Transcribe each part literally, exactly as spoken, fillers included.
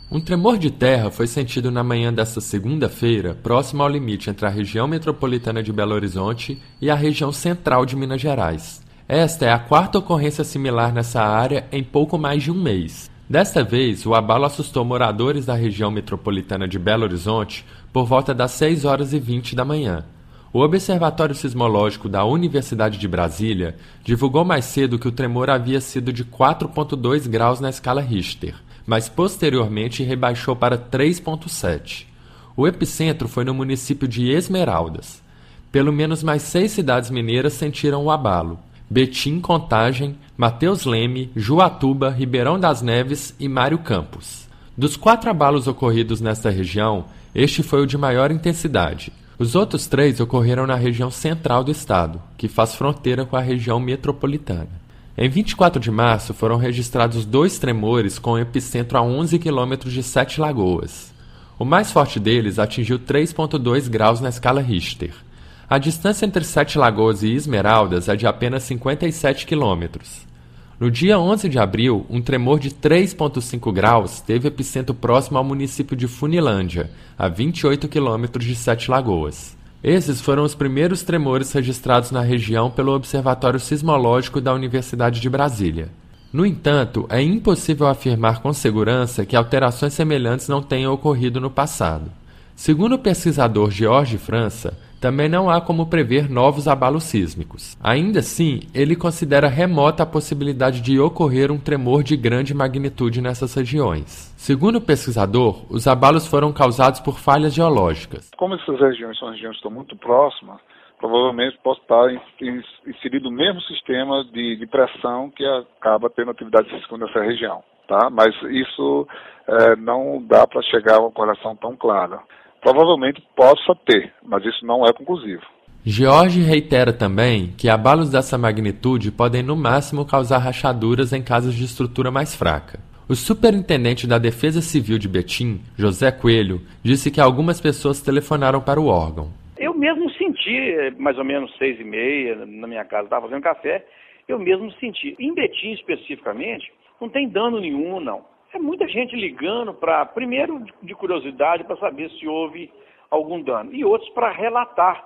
Um tremor de terra foi sentido na manhã desta segunda-feira, próximo ao limite entre a região metropolitana de Belo Horizonte e a região central de Minas Gerais. Esta é a quarta ocorrência similar nessa área em pouco mais de um mês. Desta vez, o abalo assustou moradores da região metropolitana de Belo Horizonte por volta das seis horas e vinte da manhã. O Observatório Sismológico da Universidade de Brasília divulgou mais cedo que o tremor havia sido de quatro vírgula dois graus na escala Richter, mas posteriormente rebaixou para três vírgula sete. O epicentro foi no município de Esmeraldas. Pelo menos mais seis cidades mineiras sentiram o abalo: Betim, Contagem, Mateus Leme, Juatuba, Ribeirão das Neves e Mário Campos. Dos quatro abalos ocorridos nesta região, este foi o de maior intensidade. Os outros três ocorreram na região central do estado, que faz fronteira com a região metropolitana. Em vinte e quatro de março foram registrados dois tremores com epicentro a onze quilômetros de Sete Lagoas. O mais forte deles atingiu três vírgula dois graus na escala Richter. A distância entre Sete Lagoas e Esmeraldas é de apenas cinquenta e sete quilômetros. No dia onze de abril, um tremor de três vírgula cinco graus teve epicentro próximo ao município de Funilândia, a vinte e oito quilômetros de Sete Lagoas. Esses foram os primeiros tremores registrados na região pelo Observatório Sismológico da Universidade de Brasília. No entanto, é impossível afirmar com segurança que alterações semelhantes não tenham ocorrido no passado. Segundo o pesquisador George França, também não há como prever novos abalos sísmicos. Ainda assim, ele considera remota a possibilidade de ocorrer um tremor de grande magnitude nessas regiões. Segundo o pesquisador, os abalos foram causados por falhas geológicas. Como essas regiões são regiões que estão muito próximas, provavelmente pode estar inserido no mesmo sistema de, de pressão que acaba tendo atividade sísmica nessa região. Tá? Mas isso é, não dá para chegar a uma correlação tão clara. Provavelmente possa ter, mas isso não é conclusivo. George reitera também que abalos dessa magnitude podem no máximo causar rachaduras em casas de estrutura mais fraca. O superintendente da Defesa Civil de Betim, José Coelho, disse que algumas pessoas telefonaram para o órgão. Eu mesmo senti, mais ou menos seis e meia, na minha casa, estava fazendo café, eu mesmo senti. Em Betim especificamente, não tem dano nenhum, não. É muita gente ligando para, primeiro, de curiosidade, para saber se houve algum dano. E outros para relatar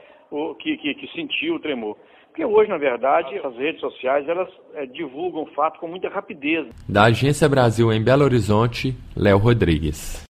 o que, que, que sentiu o tremor. Porque hoje, na verdade, as redes sociais elas é, divulgam o fato com muita rapidez. Da Agência Brasil em Belo Horizonte, Léo Rodrigues.